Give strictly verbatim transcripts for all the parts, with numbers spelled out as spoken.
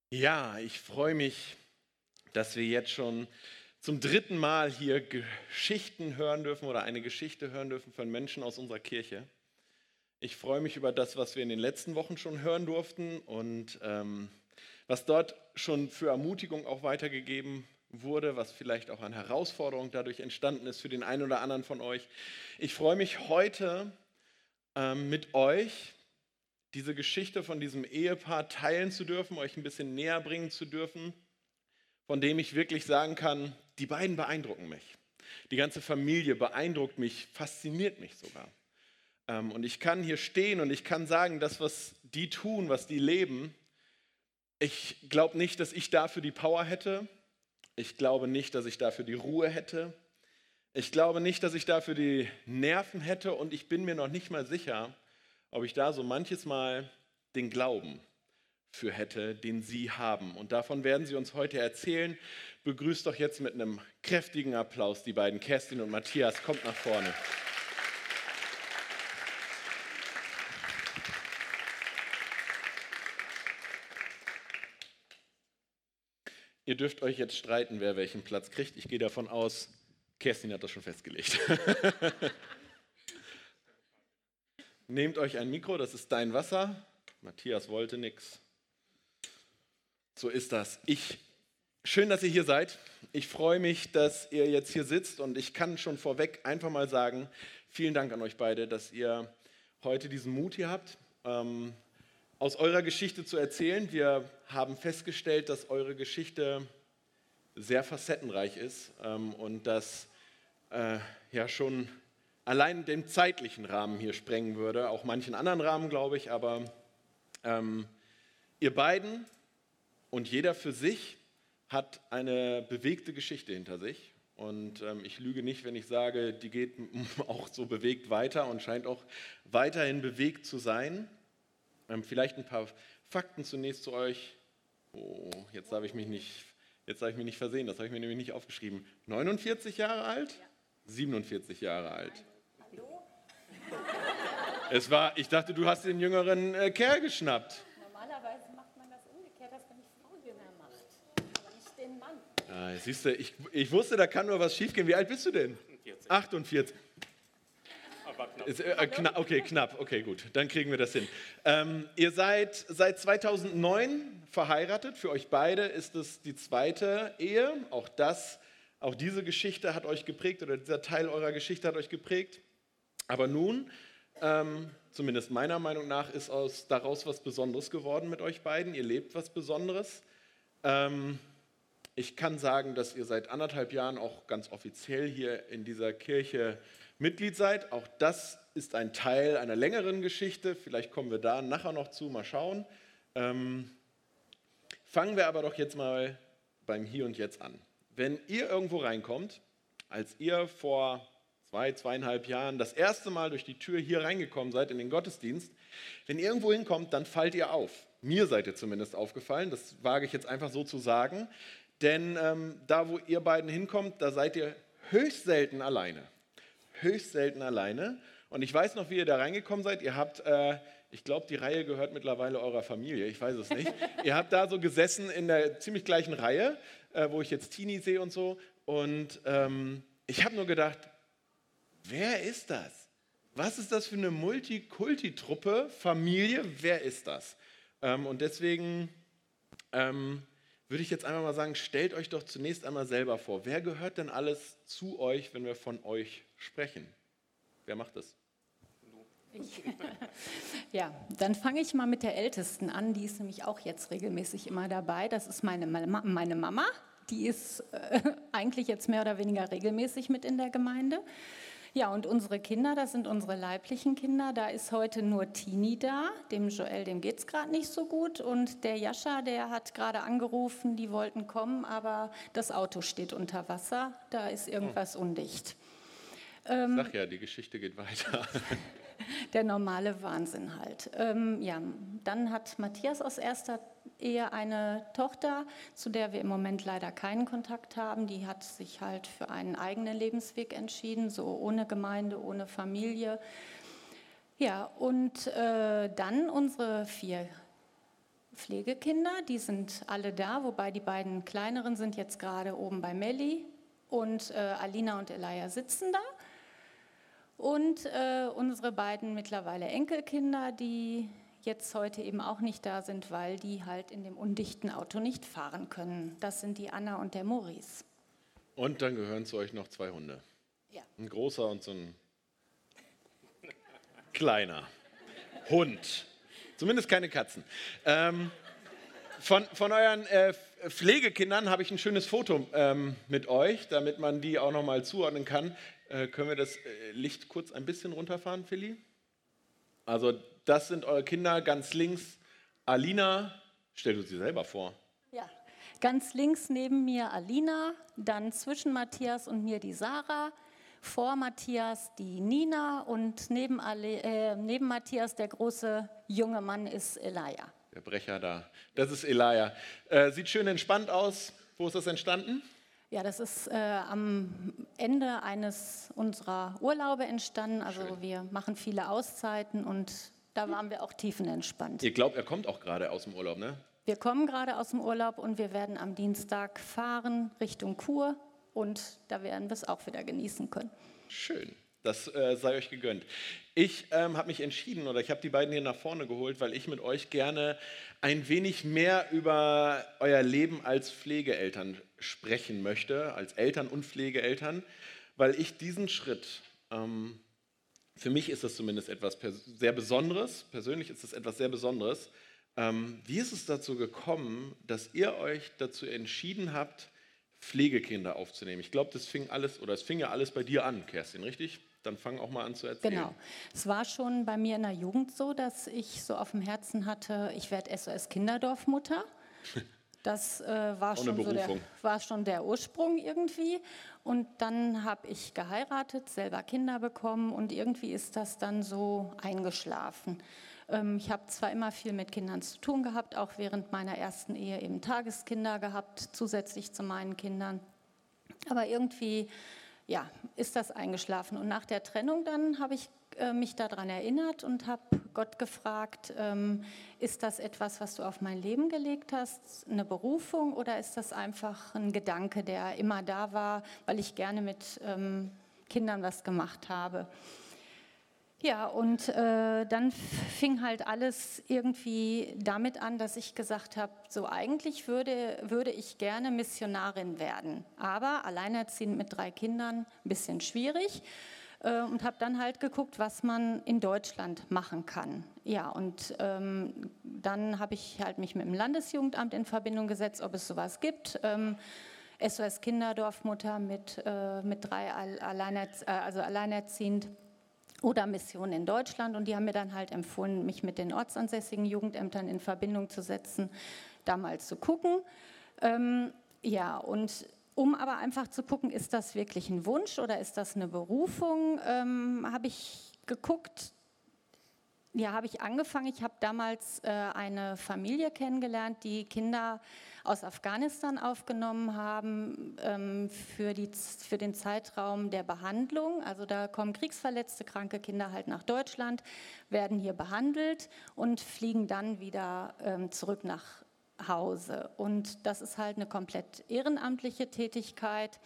Ja, ich freue mich, dass wir jetzt schon zum dritten Mal hier Geschichten hören dürfen oder eine Geschichte hören dürfen von Menschen aus unserer Kirche. Ich freue mich über das, was wir in den letzten Wochen schon hören durften und ähm, was dort schon für Ermutigung auch weitergegeben wurde, was vielleicht auch an Herausforderungen dadurch entstanden ist für den einen oder anderen von euch. Ich freue mich heute ähm, mit euch diese Geschichte von diesem Ehepaar teilen zu dürfen, euch ein bisschen näher bringen zu dürfen, von dem ich wirklich sagen kann, die beiden beeindrucken mich. Die ganze Familie beeindruckt mich, fasziniert mich sogar. Ähm, und ich kann hier stehen und ich kann sagen, das, was die tun, was die leben, ich glaube nicht, dass ich dafür die Power hätte. Ich glaube nicht, dass ich dafür die Ruhe hätte. Ich glaube nicht, dass ich dafür die Nerven hätte und ich bin mir noch nicht mal sicher, ob ich da so manches Mal den Glauben für hätte, den sie haben. Und davon werden sie uns heute erzählen. Begrüßt doch jetzt mit einem kräftigen Applaus die beiden, Kerstin und Matthias. Kommt nach vorne. Ihr dürft euch jetzt streiten, wer welchen Platz kriegt. Ich gehe davon aus, Kerstin hat das schon festgelegt. Nehmt euch ein Mikro, das ist dein Wasser. Matthias wollte nichts. So ist das. Ich, schön, dass ihr hier seid. Ich freue mich, dass ihr jetzt hier sitzt und ich kann schon vorweg einfach mal sagen, vielen Dank an euch beide, dass ihr heute diesen Mut hier habt, ähm, aus eurer Geschichte zu erzählen. Wir haben festgestellt, dass eure Geschichte sehr facettenreich ist ähm, und dass äh, ja schon allein den zeitlichen Rahmen hier sprengen würde, auch manchen anderen Rahmen, glaube ich, aber ähm, ihr beiden und jeder für sich hat eine bewegte Geschichte hinter sich. Und ähm, ich lüge nicht, wenn ich sage, die geht auch so bewegt weiter und scheint auch weiterhin bewegt zu sein. Ähm, vielleicht ein paar Fakten zunächst zu euch. Oh, jetzt darf ich mich nicht, jetzt darf ich mich nicht versehen, das habe ich mir nämlich nicht aufgeschrieben. neunundvierzig Jahre alt? Ja. siebenundvierzig Jahre alt. Hallo? Es war, ich dachte, du hast den jüngeren äh, Kerl geschnappt. Normalerweise macht man das umgekehrt, dass man die Frau jünger macht, aber nicht den Mann. Ah, siehst du, ich, ich wusste, da kann nur was schiefgehen. Wie alt bist du denn? vierzig. achtundvierzig. Aber knapp. Ist, äh, kna okay, knapp. Okay, gut. Dann kriegen wir das hin. Ähm, ihr seid seit zweitausendneun verheiratet. Für euch beide ist es die zweite Ehe. Auch das, auch diese Geschichte hat euch geprägt oder dieser Teil eurer Geschichte hat euch geprägt. Aber nun, ähm, zumindest meiner Meinung nach, ist aus, daraus was Besonderes geworden mit euch beiden. Ihr lebt was Besonderes. Ähm, ich kann sagen, dass ihr seit anderthalb Jahren auch ganz offiziell hier in dieser Kirche Mitglied seid. Auch das ist ein Teil einer längeren Geschichte. Vielleicht kommen wir da nachher noch zu, mal schauen. Ähm, fangen wir aber doch jetzt mal beim Hier und Jetzt an. Wenn ihr irgendwo reinkommt, als ihr vor zwei, zweieinhalb Jahren das erste Mal durch die Tür hier reingekommen seid in den Gottesdienst, wenn ihr irgendwo hinkommt, dann fallt ihr auf. Mir seid ihr zumindest aufgefallen, das wage ich jetzt einfach so zu sagen. Denn ähm, da, wo ihr beiden hinkommt, da seid ihr höchst selten alleine. Höchst selten alleine. Und ich weiß noch, wie ihr da reingekommen seid. Ihr habt, äh, ich glaube, die Reihe gehört mittlerweile eurer Familie, ich weiß es nicht. Ihr habt da so gesessen in der ziemlich gleichen Reihe, äh, wo ich jetzt Tini sehe und so. Und ähm, ich habe nur gedacht, wer ist das? Was ist das für eine Multikulti-Truppe, Familie? Wer ist das? Ähm, und deswegen ähm, würde ich jetzt einfach mal sagen, stellt euch doch zunächst einmal selber vor. Wer gehört denn alles zu euch, wenn wir von euch sprechen? Wer macht das? Ich. Ja, dann fange ich mal mit der Ältesten an. Die ist nämlich auch jetzt regelmäßig immer dabei. Das ist meine, meine Mama. Die ist äh, eigentlich jetzt mehr oder weniger regelmäßig mit in der Gemeinde. Ja, und unsere Kinder, das sind unsere leiblichen Kinder. Da ist heute nur Tini da. Dem Joel, dem geht es gerade nicht so gut. Und der Jascha, der hat gerade angerufen, die wollten kommen, aber das Auto steht unter Wasser. Da ist irgendwas undicht. Ich sag ja, die Geschichte geht weiter. Der normale Wahnsinn halt. Ähm, ja, dann hat Matthias aus erster Ehe eine Tochter, zu der wir im Moment leider keinen Kontakt haben. Die hat sich halt für einen eigenen Lebensweg entschieden, so ohne Gemeinde, ohne Familie. Ja, und äh, dann unsere vier Pflegekinder, die sind alle da, wobei die beiden kleineren sind jetzt gerade oben bei Melli und äh, Alina und Elia sitzen da. Und äh, unsere beiden mittlerweile Enkelkinder, die jetzt heute eben auch nicht da sind, weil die halt in dem undichten Auto nicht fahren können. Das sind die Anna und der Maurice. Und dann gehören zu euch noch zwei Hunde. Ja. Ein großer und so ein kleiner Hund. Zumindest keine Katzen. Ähm, von, von euren äh, Pflegekindern habe ich ein schönes Foto ähm, mit euch, damit man die auch nochmal zuordnen kann. Äh, können wir das äh, Licht kurz ein bisschen runterfahren, Philly? Also das sind eure Kinder, ganz links Alina. Stell du sie selber vor. Ja, ganz links neben mir Alina, dann zwischen Matthias und mir die Sarah, vor Matthias die Nina und neben, Ale, äh, neben Matthias der große junge Mann ist Elia. Der Brecher da, das ist Elia. Äh, sieht schön entspannt aus. Wo ist das entstanden? Ja, das ist äh, am Ende eines unserer Urlaube entstanden. Also Schön. Wir machen viele Auszeiten und da waren wir auch tiefenentspannt. Ihr glaubt, er kommt auch gerade aus dem Urlaub, ne? Wir kommen gerade aus dem Urlaub und wir werden am Dienstag fahren Richtung Chur und da werden wir es auch wieder genießen können. Schön, das äh, sei euch gegönnt. Ich ähm, habe mich entschieden oder ich habe die beiden hier nach vorne geholt, weil ich mit euch gerne ein wenig mehr über euer Leben als Pflegeeltern sprechen möchte, als Eltern und Pflegeeltern, weil ich diesen Schritt, ähm, für mich ist das zumindest etwas sehr Besonderes, persönlich ist das etwas sehr Besonderes. Ähm, wie ist es dazu gekommen, dass ihr euch dazu entschieden habt, Pflegekinder aufzunehmen? Ich glaube, das fing alles, oder es fing ja alles bei dir an, Kerstin, richtig? Dann fang auch mal an zu erzählen. Genau. Es war schon bei mir in der Jugend so, dass ich so auf dem Herzen hatte, ich werde S O S Kinderdorfmutter. Das äh, war, schon so der, war schon der Ursprung irgendwie. Und dann habe ich geheiratet, selber Kinder bekommen und irgendwie ist das dann so eingeschlafen. Ähm, ich habe zwar immer viel mit Kindern zu tun gehabt, auch während meiner ersten Ehe eben Tageskinder gehabt, zusätzlich zu meinen Kindern. Aber irgendwie ja, ist das eingeschlafen. Und nach der Trennung dann habe ich äh, mich daran erinnert und habe Gott gefragt, ähm, ist das etwas, was du auf mein Leben gelegt hast, eine Berufung oder ist das einfach ein Gedanke, der immer da war, weil ich gerne mit ähm, Kindern was gemacht habe? Ja, und äh, dann fing halt alles irgendwie damit an, dass ich gesagt habe, so eigentlich würde, würde ich gerne Missionarin werden, aber alleinerziehend mit drei Kindern, ein bisschen schwierig. Äh, und habe dann halt geguckt, was man in Deutschland machen kann. Ja, und ähm, dann habe ich halt mich mit dem Landesjugendamt in Verbindung gesetzt, ob es sowas gibt. Ähm, S O S Kinderdorfmutter mit, äh, mit drei alleinerzie- äh, also alleinerziehend. Oder Mission in Deutschland und die haben mir dann halt empfohlen, mich mit den ortsansässigen Jugendämtern in Verbindung zu setzen, da mal zu gucken. Ähm, ja, und um aber einfach zu gucken, ist das wirklich ein Wunsch oder ist das eine Berufung, ähm, habe ich geguckt, ja, habe ich angefangen. Ich habe damals äh, eine Familie kennengelernt, die Kinder aus Afghanistan aufgenommen haben ähm, für, die, für den Zeitraum der Behandlung. Also da kommen kriegsverletzte, kranke Kinder halt nach Deutschland, werden hier behandelt und fliegen dann wieder ähm, zurück nach Hause. Und das ist halt eine komplett ehrenamtliche Tätigkeit.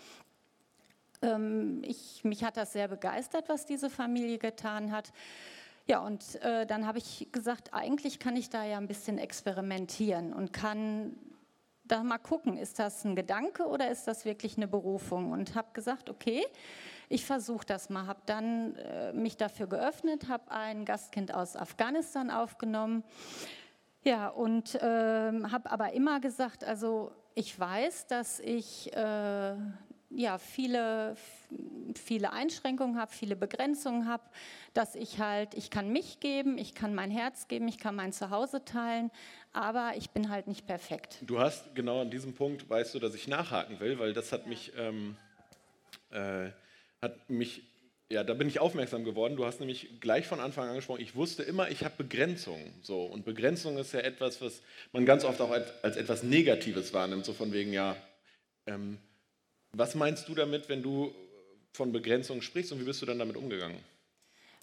Ähm, ich, mich hat das sehr begeistert, was diese Familie getan hat. Ja, und äh, dann habe ich gesagt, eigentlich kann ich da ja ein bisschen experimentieren und kann da mal gucken, ist das ein Gedanke oder ist das wirklich eine Berufung? Und habe gesagt, okay, ich versuche das mal. Habe dann äh, mich dafür geöffnet, habe ein Gastkind aus Afghanistan aufgenommen. Ja, und äh, habe aber immer gesagt, also ich weiß, dass ich äh, ja, viele, viele Einschränkungen habe, viele Begrenzungen habe, dass ich halt, ich kann mich geben, ich kann mein Herz geben, ich kann mein Zuhause teilen, aber ich bin halt nicht perfekt. Du hast genau an diesem Punkt, weißt du, dass ich nachhaken will, weil das hat mich, ähm, äh, hat mich, ja, da bin ich aufmerksam geworden. Du hast nämlich gleich von Anfang an angesprochen, ich wusste immer, ich habe Begrenzungen. So. Und Begrenzung ist ja etwas, was man ganz oft auch als, als etwas Negatives wahrnimmt, so von wegen, ja, ähm, was meinst du damit, wenn du von Begrenzungen sprichst und wie bist du dann damit umgegangen?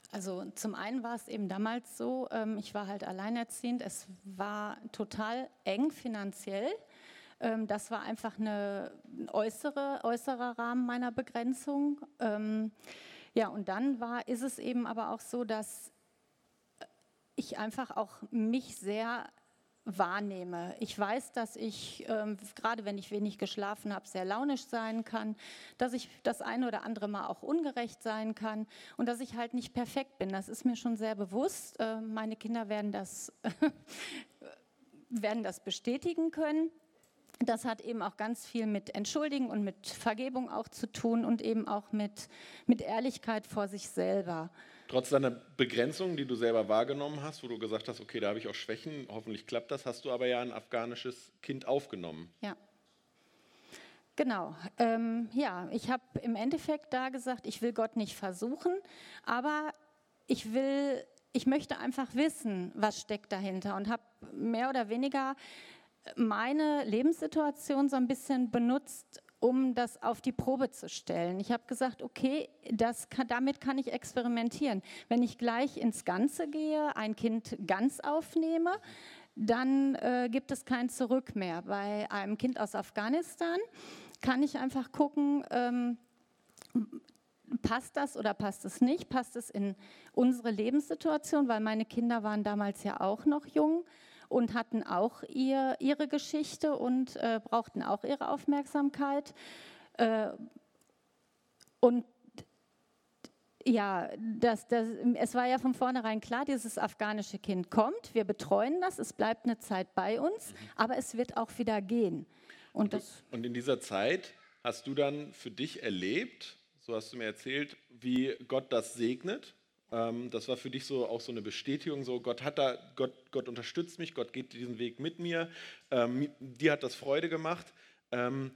Also zum einen war es eben damals so, ähm, ich war halt alleinerziehend, es war total eng finanziell. Ähm, das war einfach eine, ein äußere, äußerer Rahmen meiner Begrenzung. Ähm, ja, und dann war, ist es eben aber auch so, dass ich einfach auch mich sehr wahrnehme. Ich weiß, dass ich, ähm, gerade wenn ich wenig geschlafen habe, sehr launisch sein kann, dass ich das eine oder andere Mal auch ungerecht sein kann und dass ich halt nicht perfekt bin. Das ist mir schon sehr bewusst. Äh, meine Kinder werden das, werden das bestätigen können. Das hat eben auch ganz viel mit Entschuldigen und mit Vergebung auch zu tun und eben auch mit, mit Ehrlichkeit vor sich selber. Trotz deiner Begrenzung, die du selber wahrgenommen hast, wo du gesagt hast, okay, da habe ich auch Schwächen, hoffentlich klappt das, hast du aber ja ein afghanisches Kind aufgenommen. Ja. Genau. Ähm, ja, ich habe im Endeffekt da gesagt, ich will Gott nicht versuchen, aber ich will, ich möchte einfach wissen, was steckt dahinter und habe mehr oder weniger meine Lebenssituation so ein bisschen benutzt, um das auf die Probe zu stellen. Ich habe gesagt, okay, das kann, damit kann ich experimentieren. Wenn ich gleich ins Ganze gehe, ein Kind ganz aufnehme, dann äh, gibt es kein Zurück mehr. Bei einem Kind aus Afghanistan kann ich einfach gucken, ähm, passt das oder passt es nicht? Passt es in unsere Lebenssituation? Weil meine Kinder waren damals ja auch noch jung und hatten auch ihr, ihre Geschichte und äh, brauchten auch ihre Aufmerksamkeit. Äh, und ja, das, das, es war ja von vornherein klar, dieses afghanische Kind kommt, wir betreuen das, es bleibt eine Zeit bei uns, aber es wird auch wieder gehen. Und, das Und in dieser Zeit hast du dann für dich erlebt, so hast du mir erzählt, wie Gott das segnet. Ähm, das war für dich so auch so eine Bestätigung, so Gott hat da, Gott, Gott unterstützt mich, Gott geht diesen Weg mit mir, ähm, dir hat das Freude gemacht. Ähm,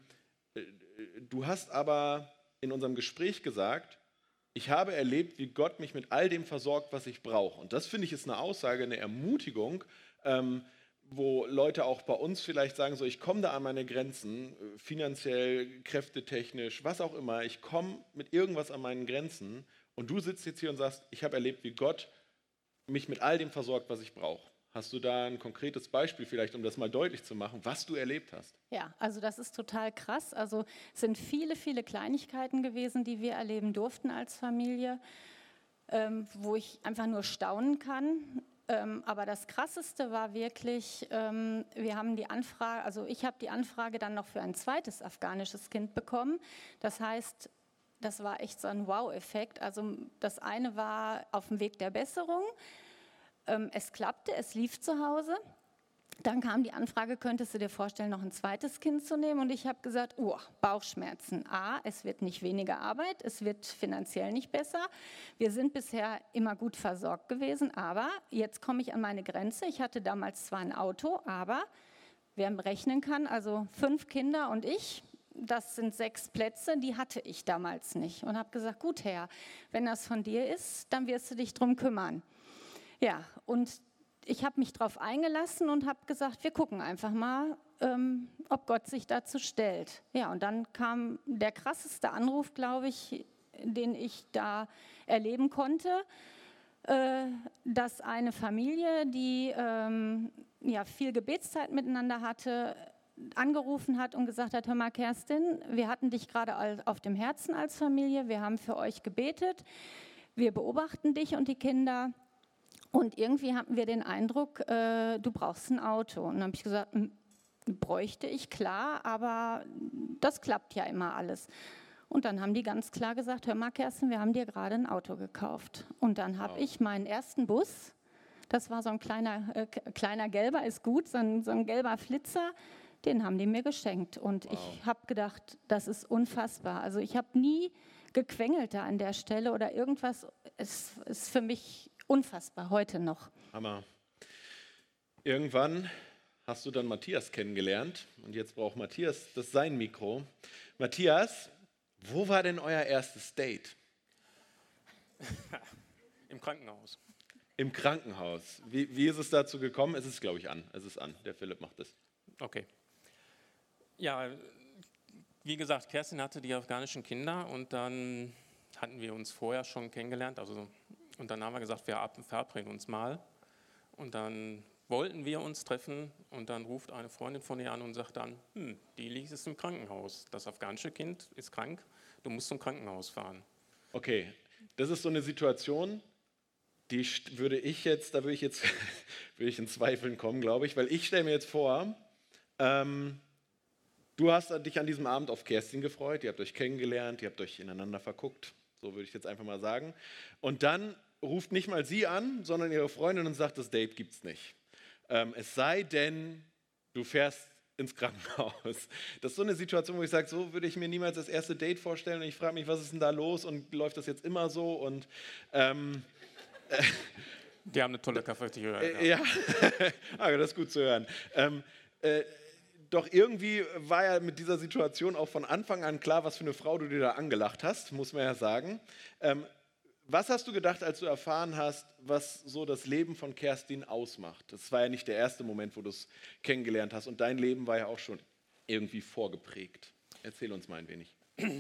du hast aber in unserem Gespräch gesagt, ich habe erlebt, wie Gott mich mit all dem versorgt, was ich brauche. Und das finde ich ist eine Aussage, eine Ermutigung, ähm, wo Leute auch bei uns vielleicht sagen, so ich komme da an meine Grenzen, finanziell, kräftetechnisch, was auch immer, ich komme mit irgendwas an meinen Grenzen und du sitzt jetzt hier und sagst, ich habe erlebt, wie Gott mich mit all dem versorgt, was ich brauche. Hast du da ein konkretes Beispiel vielleicht, um das mal deutlich zu machen, was du erlebt hast? Ja, also das ist total krass. Also es sind viele, viele Kleinigkeiten gewesen, die wir erleben durften als Familie, ähm, wo ich einfach nur staunen kann. Ähm, aber das Krasseste war wirklich, ähm, wir haben die Anfrage, also ich habe die Anfrage dann noch für ein zweites afghanisches Kind bekommen. Das heißt, das war echt so ein Wow-Effekt. Also das eine war auf dem Weg der Besserung. Ähm, es klappte, es lief zu Hause. Dann kam die Anfrage, könntest du dir vorstellen, noch ein zweites Kind zu nehmen? Und ich habe gesagt, oh, Bauchschmerzen. A, es wird nicht weniger Arbeit, es wird finanziell nicht besser. Wir sind bisher immer gut versorgt gewesen, aber jetzt komme ich an meine Grenze. Ich hatte damals zwar ein Auto, aber wer rechnen kann, also fünf Kinder und ich, das sind sechs Plätze, die hatte ich damals nicht. Und habe gesagt, gut Herr, wenn das von dir ist, dann wirst du dich drum kümmern. Ja, und ich habe mich darauf eingelassen und habe gesagt, wir gucken einfach mal, ähm, ob Gott sich dazu stellt. Ja, und dann kam der krasseste Anruf, glaube ich, den ich da erleben konnte, äh, dass eine Familie, die ähm, ja, viel Gebetszeit miteinander hatte, angerufen hat und gesagt hat, hör mal Kerstin, wir hatten dich gerade auf dem Herzen als Familie, wir haben für euch gebetet, wir beobachten dich und die Kinder. Und irgendwie hatten wir den Eindruck, äh, du brauchst ein Auto. Und dann habe ich gesagt, bräuchte ich, klar, aber das klappt ja immer alles. Und dann haben die ganz klar gesagt, hör mal Kerstin, wir haben dir gerade ein Auto gekauft. Und dann habe wow. ich meinen ersten Bus, das war so ein kleiner, äh, kleiner gelber, ist gut, so ein, so ein gelber Flitzer, den haben die mir geschenkt. Und wow. ich habe gedacht, das ist unfassbar. Also ich habe nie gequengelt da an der Stelle oder irgendwas, es ist für mich unfassbar, heute noch. Hammer. Irgendwann hast du dann Matthias kennengelernt und jetzt braucht Matthias das sein Mikro. Matthias, wo war denn euer erstes Date? Im Krankenhaus. Im Krankenhaus. Wie, wie ist es dazu gekommen? Es ist, glaube ich, an. Es ist an. Der Philipp macht es. Okay. Ja, wie gesagt, Kerstin hatte die afghanischen Kinder und dann hatten wir uns vorher schon kennengelernt, also Und dann haben wir gesagt, wir verabreden uns mal. Und dann wollten wir uns treffen und dann ruft eine Freundin von ihr an und sagt dann, hm, die liegt jetzt im Krankenhaus. Das afghanische Kind ist krank, du musst zum Krankenhaus fahren. Okay, das ist so eine Situation, die st- würde ich jetzt, da würde ich jetzt würde ich in Zweifeln kommen, glaube ich, weil ich stelle mir jetzt vor, ähm, du hast dich an diesem Abend auf Kerstin gefreut, ihr habt euch kennengelernt, ihr habt euch ineinander verguckt, so würde ich jetzt einfach mal sagen. Und dann ruft nicht mal sie an, sondern ihre Freundin und sagt, das Date gibt's nicht. Ähm, es sei denn, du fährst ins Krankenhaus. Das ist so eine Situation, wo ich sage, so würde ich mir niemals das erste Date vorstellen. Und ich frage mich, was ist denn da los und läuft das jetzt immer so? Und ähm, Die haben eine tolle Cafeteria. äh, ja, ah, das ist gut zu hören. Ähm, äh, doch irgendwie war ja mit dieser Situation auch von Anfang an klar, was für eine Frau du dir da angelacht hast, muss man ja sagen. Ähm, was hast du gedacht, als du erfahren hast, was so das Leben von Kerstin ausmacht? Das war ja nicht der erste Moment, wo du es kennengelernt hast und dein Leben war ja auch schon irgendwie vorgeprägt. Erzähl uns mal ein wenig.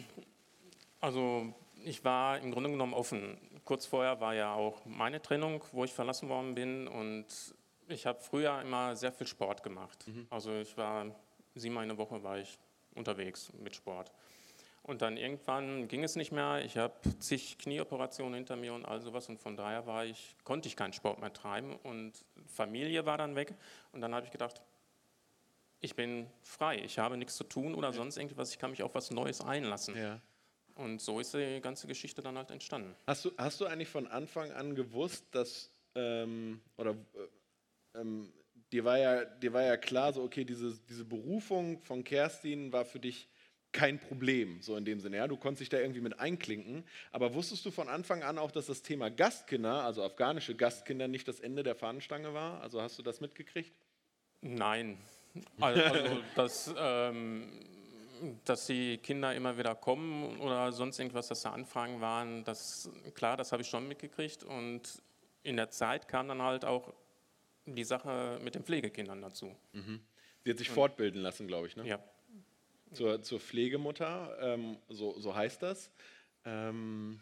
Also ich war im Grunde genommen offen. Kurz vorher war ja auch meine Trennung, wo ich verlassen worden bin und ich habe früher immer sehr viel Sport gemacht. Mhm. Also ich war siebenmal in der Woche war ich unterwegs mit Sport. Und dann irgendwann ging es nicht mehr. Ich habe zig Knieoperationen hinter mir und all sowas. Und von daher war ich, konnte ich keinen Sport mehr treiben. Und Familie war dann weg. Und dann habe ich gedacht, ich bin frei. Ich habe nichts zu tun oder sonst irgendwas. Ich kann mich auf was Neues einlassen. Ja. Und so ist die ganze Geschichte dann halt entstanden. Hast du, hast du eigentlich von Anfang an gewusst, dass, ähm, oder äh, ähm, dir, war ja, dir war ja klar, so okay, diese, diese Berufung von Kerstin war für dich kein Problem, so in dem Sinne. Ja? Du konntest dich da irgendwie mit einklinken, aber wusstest du von Anfang an auch, dass das Thema Gastkinder, also afghanische Gastkinder, nicht das Ende der Fahnenstange war? Also hast du das mitgekriegt? Nein. Also, dass, ähm, dass die Kinder immer wieder kommen oder sonst irgendwas, dass da Anfragen waren, das, klar, das habe ich schon mitgekriegt. Und in der Zeit kam dann halt auch die Sache mit den Pflegekindern dazu. Mhm. Sie hat sich Und, fortbilden lassen, glaube ich, ne? Ja. Zur, zur Pflegemutter, ähm, so, so heißt das. Ähm,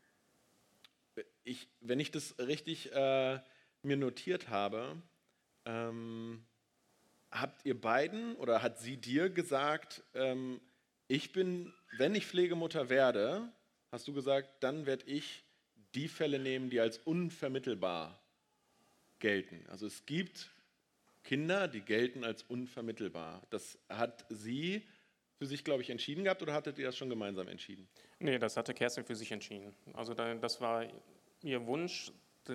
ich, wenn ich das richtig äh, mir notiert habe, ähm, habt ihr beiden oder hat sie dir gesagt, ähm, ich bin, wenn ich Pflegemutter werde, hast du gesagt, dann werde ich die Fälle nehmen, die als unvermittelbar gelten. Also es gibt Kinder, die gelten als unvermittelbar. Das hat sie für sich, glaube ich, entschieden gehabt oder hattet ihr das schon gemeinsam entschieden? Nee, das hatte Kerstin für sich entschieden. Also das war ihr Wunsch,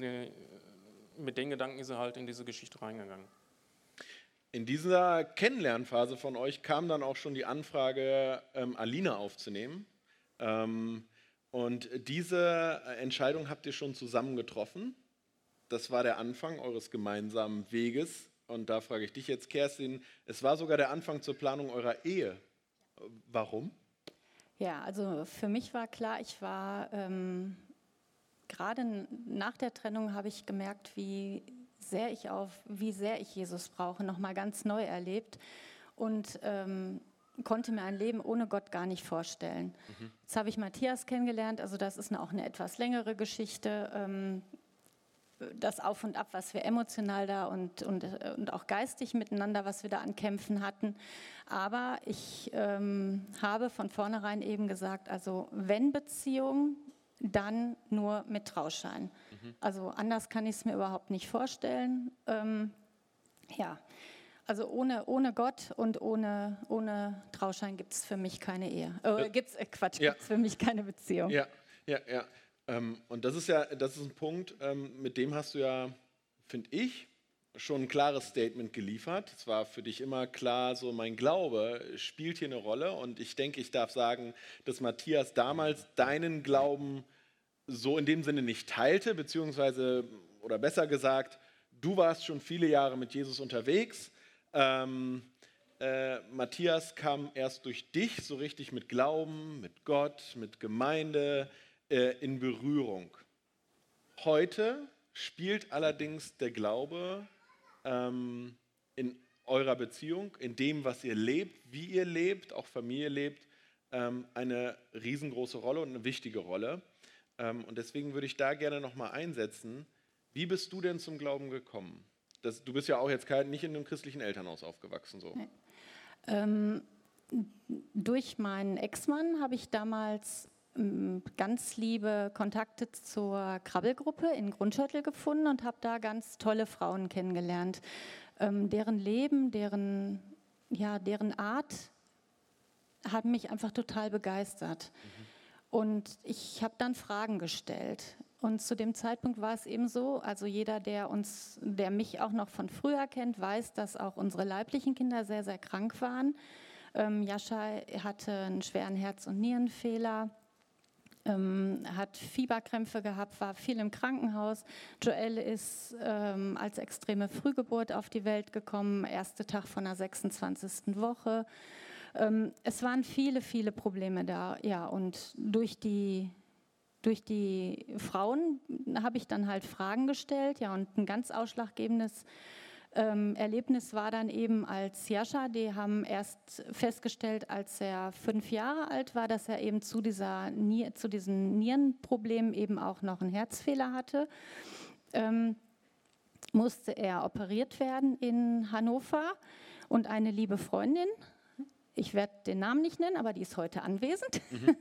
mit den Gedanken ist sie halt in diese Geschichte reingegangen. In dieser Kennenlernphase von euch kam dann auch schon die Anfrage, ähm, Alina aufzunehmen. Ähm, und diese Entscheidung habt ihr schon zusammen getroffen. Das war der Anfang eures gemeinsamen Weges. Und da frage ich dich jetzt, Kerstin, es war sogar der Anfang zur Planung eurer Ehe. Warum? Ja, also für mich war klar, ich war ähm, gerade nach der Trennung habe ich gemerkt, wie sehr ich auf, wie sehr ich Jesus brauche, nochmal ganz neu erlebt und ähm, konnte mir ein Leben ohne Gott gar nicht vorstellen. Mhm. Jetzt habe ich Matthias kennengelernt, also das ist auch eine etwas längere Geschichte. Ähm, das Auf und Ab, was wir emotional da und, und, und auch geistig miteinander, was wir da an Kämpfen hatten. Aber ich ähm, habe von vornherein eben gesagt, also wenn Beziehung, dann nur mit Trauschein. Mhm. Also anders kann ich es mir überhaupt nicht vorstellen. Ähm, ja, also ohne, ohne Gott und ohne, ohne Trauschein gibt es für mich keine Ehe. Äh, gibt's, äh, Quatsch, ja. gibt es für mich keine Beziehung. Ja, ja, ja. Ähm, und das ist ja, das ist ein Punkt, ähm, mit dem hast du ja, finde ich, schon ein klares Statement geliefert. Es war für dich immer klar, so mein Glaube spielt hier eine Rolle. Und ich denke, ich darf sagen, dass Matthias damals deinen Glauben so in dem Sinne nicht teilte, beziehungsweise, oder besser gesagt, du warst schon viele Jahre mit Jesus unterwegs. Ähm, äh, Matthias kam erst durch dich so richtig mit Glauben, mit Gott, mit Gemeinde äh, in Berührung. Heute spielt allerdings der Glaube ähm, in eurer Beziehung, in dem, was ihr lebt, wie ihr lebt, auch Familie lebt, ähm, eine riesengroße Rolle und eine wichtige Rolle. Ähm, und deswegen würde ich da gerne nochmal einsetzen. Wie bist du denn zum Glauben gekommen? Das, du bist ja auch jetzt kein, nicht in einem christlichen Elternhaus aufgewachsen. So. Nee. Ähm, durch meinen Ex-Mann habe ich damals ähm, ganz liebe Kontakte zur Krabbelgruppe in Grundschöttl gefunden und habe da ganz tolle Frauen kennengelernt. Ähm, deren Leben, deren, ja, deren Art hat mich einfach total begeistert. Mhm. Und ich habe dann Fragen gestellt. Und zu dem Zeitpunkt war es eben so, also jeder, der uns, der mich auch noch von früher kennt, weiß, dass auch unsere leiblichen Kinder sehr, sehr krank waren. Ähm, Jascha hatte einen schweren Herz- und Nierenfehler, ähm, hat Fieberkrämpfe gehabt, war viel im Krankenhaus. Joel ist ähm, als extreme Frühgeburt auf die Welt gekommen, erster Tag von der sechsundzwanzigsten Woche. Ähm, es waren viele, viele Probleme da, ja, und durch die Durch die Frauen habe ich dann halt Fragen gestellt, ja, und ein ganz ausschlaggebendes ähm, Erlebnis war dann eben als Jascha, die haben erst festgestellt, als er fünf Jahre alt war, dass er eben zu, dieser, zu diesen Nierenproblemen eben auch noch einen Herzfehler hatte. Ähm, musste er operiert werden in Hannover und eine liebe Freundin, ich werde den Namen nicht nennen, aber die ist heute anwesend, mhm.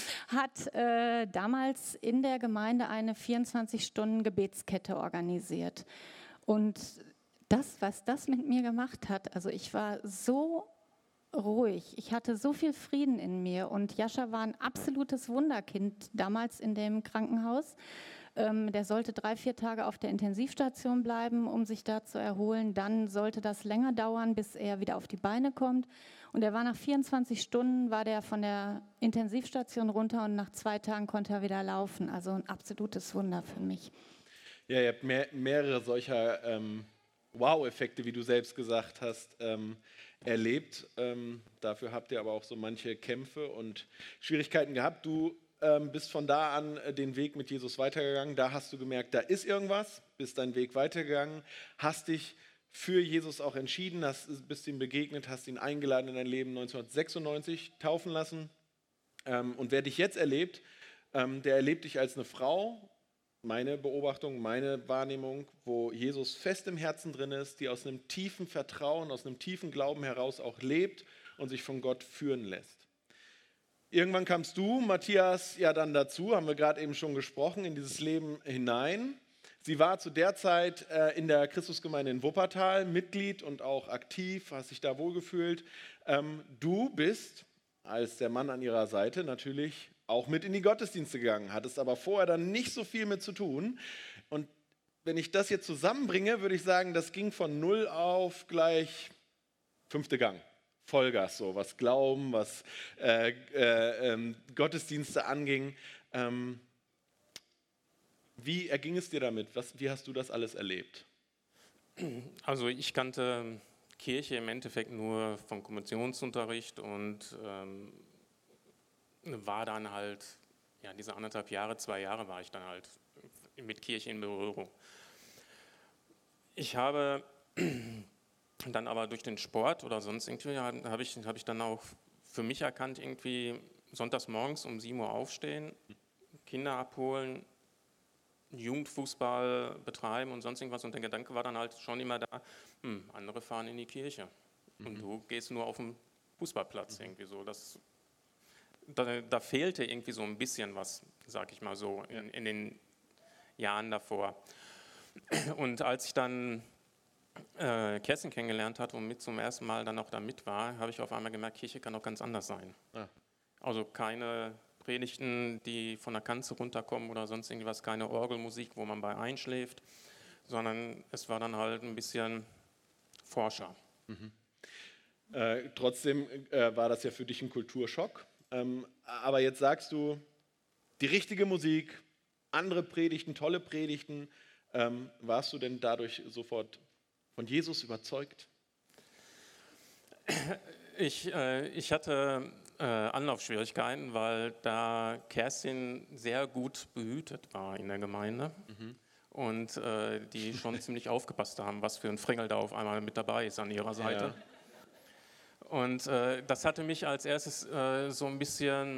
hat äh, damals in der Gemeinde eine vierundzwanzig-Stunden-Gebetskette organisiert. Und das, was das mit mir gemacht hat, also ich war so ruhig, ich hatte so viel Frieden in mir und Jascha war ein absolutes Wunderkind damals in dem Krankenhaus. Ähm, der sollte drei, vier Tage auf der Intensivstation bleiben, um sich da zu erholen. Dann sollte das länger dauern, bis er wieder auf die Beine kommt. Und er war nach vierundzwanzig Stunden, war der von der Intensivstation runter und nach zwei Tagen konnte er wieder laufen. Also ein absolutes Wunder für mich. Ja, ihr habt mehr, mehrere solcher ähm, Wow-Effekte, wie du selbst gesagt hast, ähm, erlebt. Ähm, dafür habt ihr aber auch so manche Kämpfe und Schwierigkeiten gehabt. Du ähm, bist von da an äh, den Weg mit Jesus weitergegangen. Da hast du gemerkt, da ist irgendwas, bist deinen Weg weitergegangen, hast dich für Jesus auch entschieden, hast, bist ihm begegnet, hast ihn eingeladen in dein Leben neunzehnhundertsechsundneunzig taufen lassen. Ähm, und wer dich jetzt erlebt, ähm, der erlebt dich als eine Frau, meine Beobachtung, meine Wahrnehmung, wo Jesus fest im Herzen drin ist, die aus einem tiefen Vertrauen, aus einem tiefen Glauben heraus auch lebt und sich von Gott führen lässt. Irgendwann kamst du, Matthias, ja dann dazu, haben wir gerade eben schon gesprochen, in dieses Leben hinein. Sie war zu der Zeit äh, in der Christusgemeinde in Wuppertal Mitglied und auch aktiv, hast dich da wohlgefühlt. Ähm, du bist als der Mann an ihrer Seite natürlich auch mit in die Gottesdienste gegangen, hattest aber vorher dann nicht so viel mit zu tun. Und wenn ich das jetzt zusammenbringe, würde ich sagen, das ging von null auf gleich fünfte Gang. Vollgas, so was Glauben, was äh, äh, äh, Gottesdienste anging. Ähm, Wie erging es dir damit? Was, wie hast du das alles erlebt? Also ich kannte Kirche im Endeffekt nur vom Kommissionsunterricht und ähm, war dann halt, ja diese anderthalb Jahre, zwei Jahre war ich dann halt mit Kirche in Berührung. Ich habe dann aber durch den Sport oder sonst irgendwie, habe ich, hab ich dann auch für mich erkannt, irgendwie sonntags morgens um sieben Uhr aufstehen, Kinder abholen, Jugendfußball betreiben und sonst irgendwas. Und der Gedanke war dann halt schon immer da, hm, andere fahren in die Kirche und mhm. du gehst nur auf den Fußballplatz mhm. irgendwie so. Das, da, da fehlte irgendwie so ein bisschen was, sag ich mal so, in, ja. in den Jahren davor. Und als ich dann äh, Kerstin kennengelernt hatte und mit zum ersten Mal dann auch da mit war, habe ich auf einmal gemerkt, Kirche kann auch ganz anders sein. Ja. Also keine Predigten, die von der Kanzel runterkommen oder sonst irgendwas, keine Orgelmusik, wo man bei einschläft, sondern es war dann halt ein bisschen forscher. Mhm. Äh, trotzdem äh, war das ja für dich ein Kulturschock. Ähm, aber jetzt sagst du, die richtige Musik, andere Predigten, tolle Predigten. Ähm, warst du denn dadurch sofort von Jesus überzeugt? Ich, äh, ich hatte äh, Anlaufschwierigkeiten, weil da Kerstin sehr gut behütet war in der Gemeinde mhm. und äh, die schon ziemlich aufgepasst haben, was für ein Frengel da auf einmal mit dabei ist an ihrer Seite. Ja. Und äh, das hatte mich als erstes äh, so ein bisschen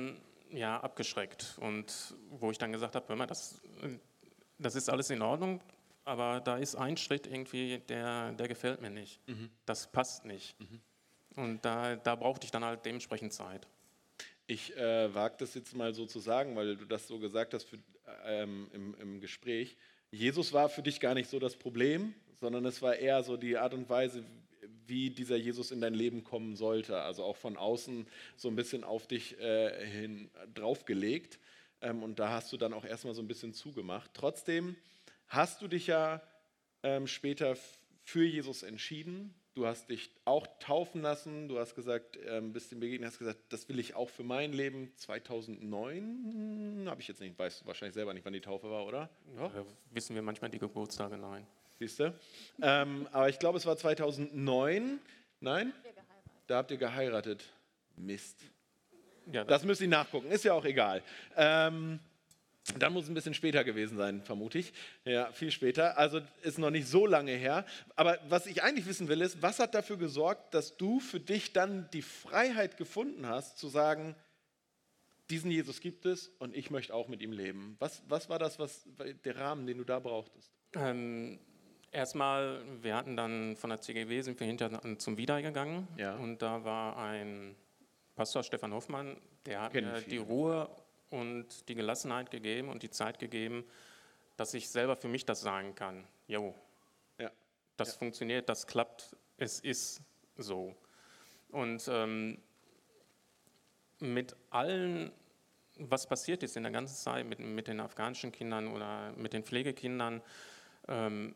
ja, abgeschreckt. Und wo ich dann gesagt habe, hör mal, das, das ist alles in Ordnung, aber da ist ein Schritt irgendwie, der, der gefällt mir nicht. Mhm. Das passt nicht. Mhm. Und da, da brauchte ich dann halt dementsprechend Zeit. Ich äh, wage das jetzt mal so zu sagen, weil du das so gesagt hast für, ähm, im, im Gespräch. Jesus war für dich gar nicht so das Problem, sondern es war eher so die Art und Weise, wie dieser Jesus in dein Leben kommen sollte. Also auch von außen so ein bisschen auf dich äh, hin draufgelegt. Ähm, und da hast du dann auch erstmal so ein bisschen zugemacht. Trotzdem hast du dich ja ähm, später für Jesus entschieden. Du hast dich auch taufen lassen. Du hast gesagt, ähm, bist dem begegnet, hast gesagt, das will ich auch für mein Leben. zweitausendneun, habe ich jetzt nicht, weiß wahrscheinlich selber nicht, wann die Taufe war, oder? Ja, da wissen wir manchmal die Geburtstage, nein. Siehst du? Ähm, aber ich glaube, es war zweitausendneun. Nein? Da habt ihr geheiratet. Mist. Ja, das, das müsst ihr nachgucken, ist ja auch egal. Ähm, dann muss es ein bisschen später gewesen sein, vermute ich. Ja, viel später. Also ist noch nicht so lange her. Aber was ich eigentlich wissen will, ist, was hat dafür gesorgt, dass du für dich dann die Freiheit gefunden hast, zu sagen, diesen Jesus gibt es und ich möchte auch mit ihm leben. Was, was war das, was, der Rahmen, den du da brauchtest? Ähm, erstmal, wir hatten dann von der C G W, sind wir hinterher zum Wieder gegangen. Ja. Und da war ein Pastor, Stefan Hoffmann, der hat mir die Ruhe und die Gelassenheit gegeben und die Zeit gegeben, dass ich selber für mich das sagen kann. Jo, ja. das ja. funktioniert, das klappt, es ist so. Und ähm, mit allen, was passiert ist in der ganzen Zeit mit, mit den afghanischen Kindern oder mit den Pflegekindern, ähm,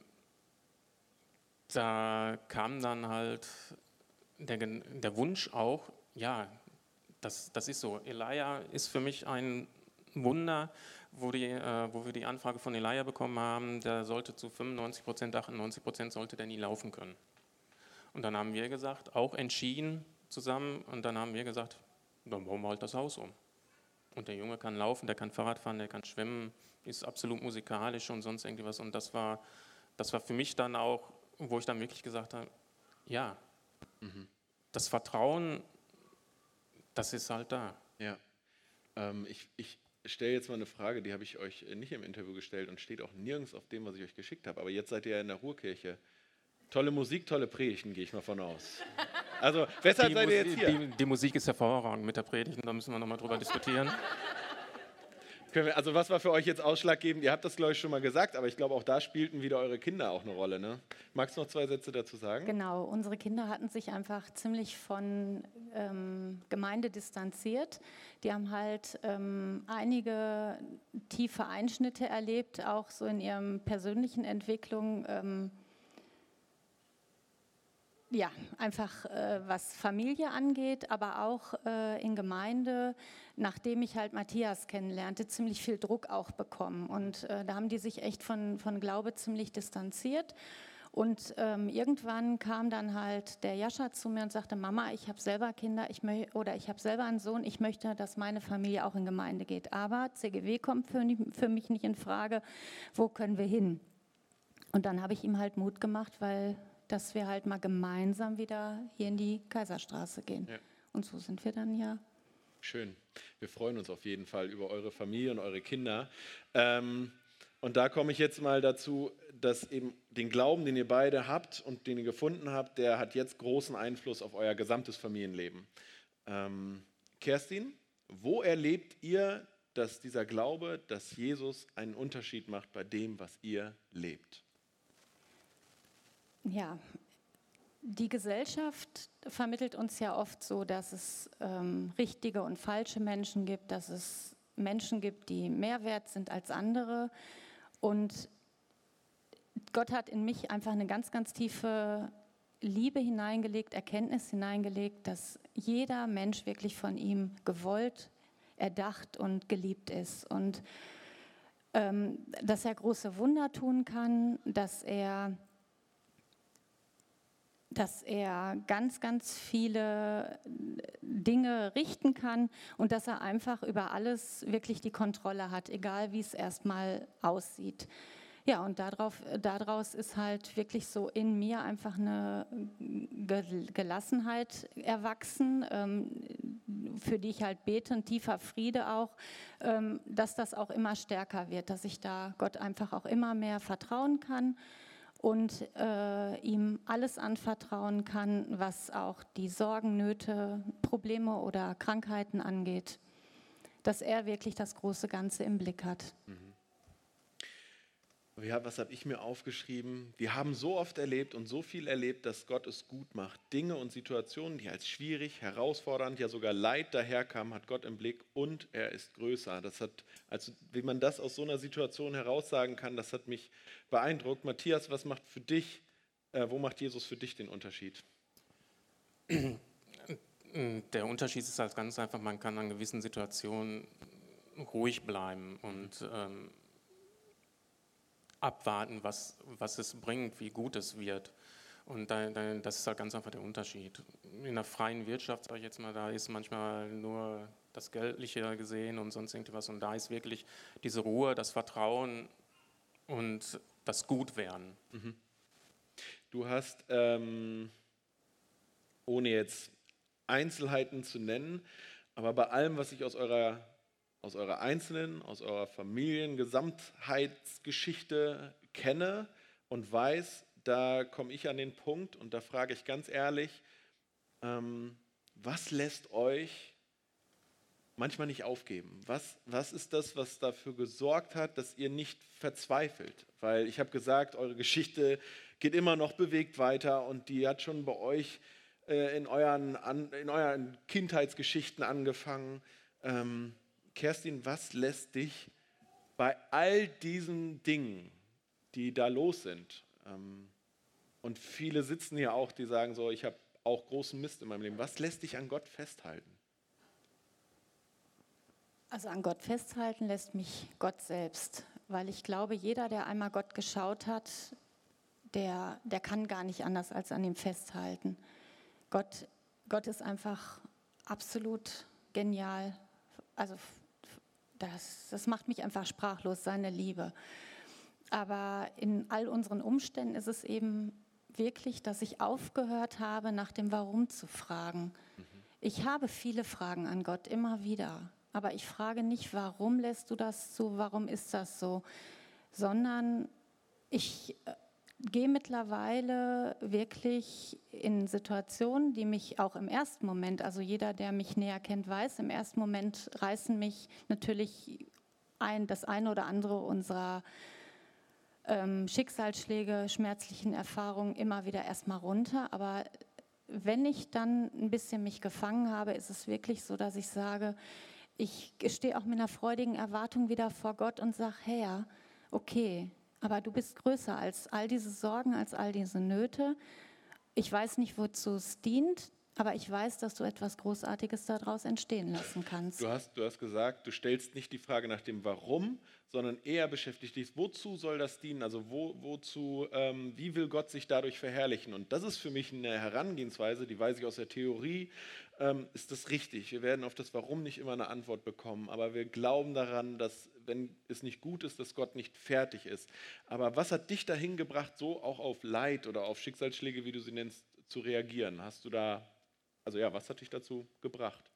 da kam dann halt der, der Wunsch auch, ja, das, das ist so. Elia ist für mich ein Wunder, wo, die, äh, wo wir die Anfrage von Elia bekommen haben, der sollte zu fünfundneunzig Prozent, achtundneunzig Prozent sollte der nie laufen können. Und dann haben wir gesagt, auch entschieden zusammen, und dann haben wir gesagt, dann bauen wir halt das Haus um. Und der Junge kann laufen, der kann Fahrrad fahren, der kann schwimmen, ist absolut musikalisch und sonst irgendwas. Und das war, das war für mich dann auch, wo ich dann wirklich gesagt habe, ja, mhm. das Vertrauen, das ist halt da. Ja, ähm, ich, ich stelle jetzt mal eine Frage, die habe ich euch nicht im Interview gestellt und steht auch nirgends auf dem, was ich euch geschickt habe. Aber jetzt seid ihr ja in der Ruhrkirche. Tolle Musik, tolle Predigten, gehe ich mal von aus. Also, weshalb die seid ihr Musik, jetzt hier? Die, die Musik ist hervorragend mit der Predigt, da müssen wir nochmal drüber diskutieren. Können wir, also was war für euch jetzt ausschlaggebend? Ihr habt das, glaube ich, schon mal gesagt, aber ich glaube, auch da spielten wieder eure Kinder auch eine Rolle. Ne? Magst du noch zwei Sätze dazu sagen? Genau, unsere Kinder hatten sich einfach ziemlich von ähm, Gemeinde distanziert. Die haben halt ähm, einige tiefe Einschnitte erlebt, auch so in ihrem persönlichen Entwicklung. Ähm, Ja, einfach äh, was Familie angeht, aber auch äh, in Gemeinde, nachdem ich halt Matthias kennenlernte, ziemlich viel Druck auch bekommen. Und äh, da haben die sich echt von, von Glaube ziemlich distanziert. Und ähm, irgendwann kam dann halt der Jascha zu mir und sagte, Mama, ich habe selber Kinder, ich mö- oder ich habe selber einen Sohn, ich möchte, dass meine Familie auch in Gemeinde geht. Aber C G W kommt für, für mich nicht in Frage, wo können wir hin? Und dann habe ich ihm halt Mut gemacht, weil... dass wir halt mal gemeinsam wieder hier in die Kaiserstraße gehen. Ja. Und so sind wir dann ja. Schön. Wir freuen uns auf jeden Fall über eure Familie und eure Kinder. Ähm, und da komme ich jetzt mal dazu, dass eben den Glauben, den ihr beide habt und den ihr gefunden habt, der hat jetzt großen Einfluss auf euer gesamtes Familienleben. Ähm, Kerstin, wo erlebt ihr, dass dieser Glaube, dass Jesus einen Unterschied macht bei dem, was ihr lebt? Ja, die Gesellschaft vermittelt uns ja oft so, dass es ähm, richtige und falsche Menschen gibt, dass es Menschen gibt, die mehr wert sind als andere. Und Gott hat in mich einfach eine ganz, ganz tiefe Liebe hineingelegt, Erkenntnis hineingelegt, dass jeder Mensch wirklich von ihm gewollt, erdacht und geliebt ist. Und ähm, dass er große Wunder tun kann, dass er... dass er ganz, ganz viele Dinge richten kann und dass er einfach über alles wirklich die Kontrolle hat, egal wie es erstmal aussieht. Ja, und darauf, daraus ist halt wirklich so in mir einfach eine Gelassenheit erwachsen, für die ich halt bete, ein tiefer Friede auch, ähm, dass das auch immer stärker wird, dass ich da Gott einfach auch immer mehr vertrauen kann und äh, ihm alles anvertrauen kann, was auch die Sorgen, Nöte, Probleme oder Krankheiten angeht, dass er wirklich das große Ganze im Blick hat. Ja, was habe ich mir aufgeschrieben? Wir haben so oft erlebt und so viel erlebt, dass Gott es gut macht. Dinge und Situationen, die als schwierig, herausfordernd, ja sogar Leid daherkamen, hat Gott im Blick und er ist größer. Das hat, also wie man das aus so einer Situation heraussagen kann, das hat mich beeindruckt. Matthias, was macht für dich, äh, wo macht Jesus für dich den Unterschied? Der Unterschied ist halt ganz einfach, man kann an gewissen Situationen ruhig bleiben und ähm, abwarten, was, was es bringt, wie gut es wird. Und da, da, das ist halt ganz einfach der Unterschied. In der freien Wirtschaft, sage ich jetzt mal, da ist manchmal nur das Geldliche gesehen und sonst irgendwas. Und da ist wirklich diese Ruhe, das Vertrauen und das Gutwerden. Mhm. Du hast, ähm, ohne jetzt Einzelheiten zu nennen, aber bei allem, was ich aus eurer aus eurer einzelnen, aus eurer Familiengesamtheitsgeschichte kenne und weiß, da komme ich an den Punkt und da frage ich ganz ehrlich, ähm, was lässt euch manchmal nicht aufgeben? Was, was ist das, was dafür gesorgt hat, dass ihr nicht verzweifelt? Weil ich habe gesagt, eure Geschichte geht immer noch bewegt weiter und die hat schon bei euch äh, in, euren, an, in euren Kindheitsgeschichten angefangen. Ähm, Kerstin, was lässt dich bei all diesen Dingen, die da los sind, ähm, und viele sitzen hier auch, die sagen so, ich habe auch großen Mist in meinem Leben, was lässt dich an Gott festhalten? Also an Gott festhalten lässt mich Gott selbst, weil ich glaube, jeder, der einmal Gott geschaut hat, der, der kann gar nicht anders als an ihm festhalten. Gott, Gott ist einfach absolut genial, also Das, das macht mich einfach sprachlos, seine Liebe. Aber in all unseren Umständen ist es eben wirklich, dass ich aufgehört habe, nach dem Warum zu fragen. Mhm. Ich habe viele Fragen an Gott, immer wieder. Aber ich frage nicht, warum lässt du das zu, warum ist das so, sondern ich gehe mittlerweile wirklich in Situationen, die mich auch im ersten Moment, also jeder, der mich näher kennt, weiß, im ersten Moment reißen mich natürlich ein, das eine oder andere unserer ähm, Schicksalsschläge, schmerzlichen Erfahrungen immer wieder erstmal runter. Aber wenn ich dann ein bisschen mich gefangen habe, ist es wirklich so, dass ich sage, ich stehe auch mit einer freudigen Erwartung wieder vor Gott und sage, Herr, okay, aber du bist größer als all diese Sorgen, als all diese Nöte. Ich weiß nicht, wozu es dient, aber ich weiß, dass du etwas Großartiges daraus entstehen lassen kannst. Du hast, du hast gesagt, du stellst nicht die Frage nach dem Warum, sondern eher beschäftigt dich, wozu soll das dienen? Also wo, wozu, ähm, wie will Gott sich dadurch verherrlichen? Und das ist für mich eine Herangehensweise, die weiß ich aus der Theorie, ähm, ist das richtig. Wir werden auf das Warum nicht immer eine Antwort bekommen, aber wir glauben daran, dass, wenn es nicht gut ist, dass Gott nicht fertig ist. Aber was hat dich dahin gebracht, so auch auf Leid oder auf Schicksalsschläge, wie du sie nennst, zu reagieren? Hast du da, also ja, was hat dich dazu gebracht?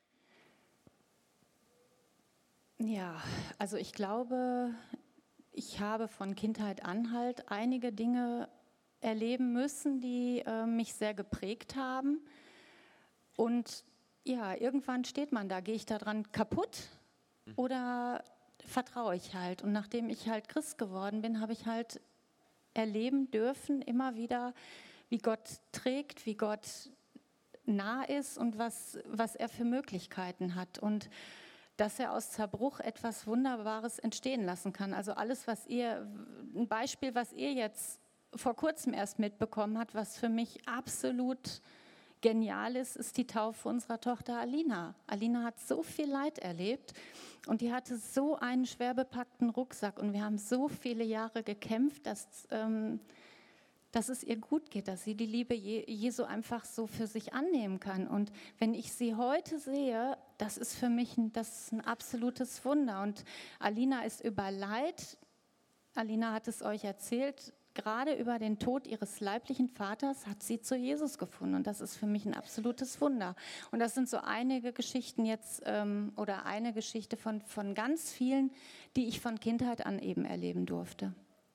Ja, also ich glaube, ich habe von Kindheit an halt einige Dinge erleben müssen, die äh, mich sehr geprägt haben. Und ja, irgendwann steht man da, gehe ich daran kaputt oder vertraue ich halt? Und nachdem ich halt Christ geworden bin, habe ich halt erleben dürfen, immer wieder, wie Gott trägt, wie Gott nah ist und was, was er für Möglichkeiten hat. Und dass er aus Zerbruch etwas Wunderbares entstehen lassen kann. Also alles, was ihr, ein Beispiel, was ihr jetzt vor kurzem erst mitbekommen habt, was für mich absolut genial ist, ist die Taufe unserer Tochter Alina. Alina hat so viel Leid erlebt und die hatte so einen schwer bepackten Rucksack und wir haben so viele Jahre gekämpft, dass, ähm, dass es ihr gut geht, dass sie die Liebe Jesu einfach so für sich annehmen kann. Und wenn ich sie heute sehe, das ist für mich ein, das ist ein absolutes Wunder. Und Alina ist über Leid, Alina hat es euch erzählt, gerade über den Tod ihres leiblichen Vaters hat sie zu Jesus gefunden. Und das ist für mich ein absolutes Wunder. Und das sind so einige Geschichten jetzt ähm, oder eine Geschichte von, von ganz vielen, die ich von Kindheit an eben erleben durfte.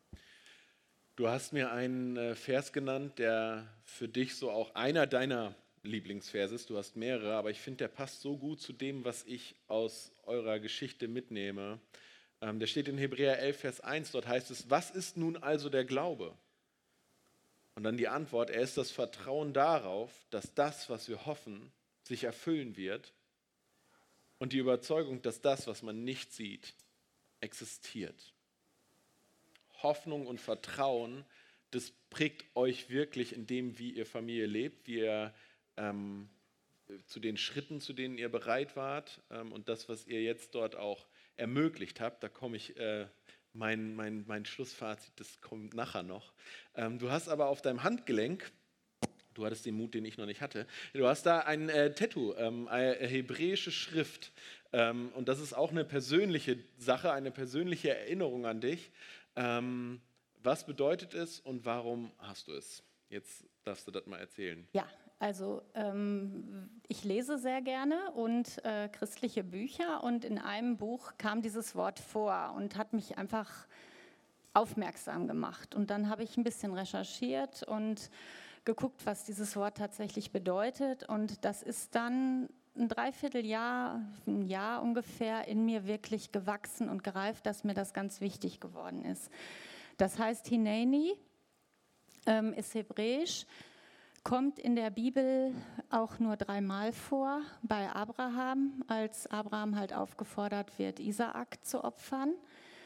Du hast mir einen äh, Vers genannt, der für dich so auch einer deiner Lieblingsverse ist. Du hast mehrere, aber ich finde, der passt so gut zu dem, was ich aus eurer Geschichte mitnehme. Ähm, der steht in Hebräer elf, Vers eins. Dort heißt es, was ist nun also der Glaube? Und dann die Antwort, er ist das Vertrauen darauf, dass das, was wir hoffen, sich erfüllen wird und die Überzeugung, dass das, was man nicht sieht, existiert. Hoffnung und Vertrauen, das prägt euch wirklich in dem, wie ihr Familie lebt, wie ihr ähm, zu den Schritten, zu denen ihr bereit wart ähm, und das, was ihr jetzt dort auch ermöglicht habt. Da komme ich, äh, mein, mein, mein Schlussfazit, das kommt nachher noch. Ähm, du hast aber auf deinem Handgelenk, du hattest den Mut, den ich noch nicht hatte, du hast da ein äh, Tattoo, ähm, eine hebräische Schrift. Ähm, und das ist auch eine persönliche Sache, eine persönliche Erinnerung an dich. Ähm, was bedeutet es und warum hast du es? Jetzt darfst du das mal erzählen. Ja, also ähm, ich lese sehr gerne und äh, christliche Bücher und in einem Buch kam dieses Wort vor und hat mich einfach aufmerksam gemacht. Und dann habe ich ein bisschen recherchiert und geguckt, was dieses Wort tatsächlich bedeutet. Und das ist dann ein Dreivierteljahr, ein Jahr ungefähr in mir wirklich gewachsen und gereift, dass mir das ganz wichtig geworden ist. Das heißt, Hineni ähm, ist hebräisch, kommt in der Bibel auch nur dreimal vor, bei Abraham, als Abraham halt aufgefordert wird, Isaak zu opfern.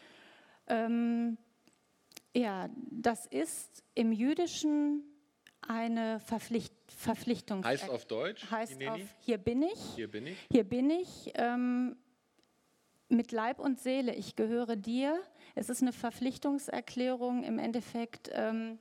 Ähm, ja, das ist im Jüdischen eine Verpflicht, Verpflichtung. Heißt auf Deutsch? Heißt Hineni? auf, hier bin ich. Hier bin ich. Hier bin ich ähm, mit Leib und Seele. Ich gehöre dir. Es ist eine Verpflichtungserklärung im Endeffekt. Ähm,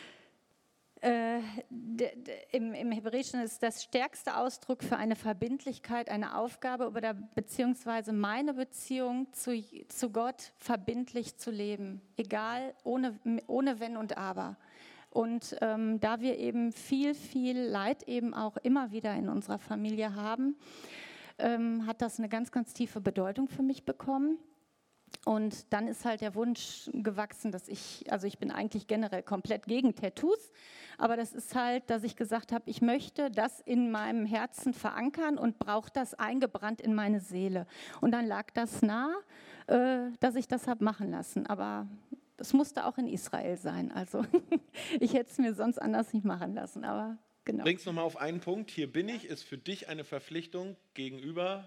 äh, d, d, im, Im Hebräischen ist das stärkste Ausdruck für eine Verbindlichkeit, eine Aufgabe oder beziehungsweise meine Beziehung zu, zu Gott verbindlich zu leben. Egal, ohne, ohne Wenn und Aber. Und ähm, da wir eben viel, viel Leid eben auch immer wieder in unserer Familie haben, ähm, hat das eine ganz, ganz tiefe Bedeutung für mich bekommen. Und dann ist halt der Wunsch gewachsen, dass ich, also ich bin eigentlich generell komplett gegen Tattoos, aber das ist halt, dass ich gesagt habe, ich möchte das in meinem Herzen verankern und brauche das eingebrannt in meine Seele. Und dann lag das nah, äh, dass ich das habe machen lassen, aber es musste auch in Israel sein, also ich hätte es mir sonst anders nicht machen lassen, aber genau. Bring's nochmal auf einen Punkt, hier bin ich, ist für dich eine Verpflichtung gegenüber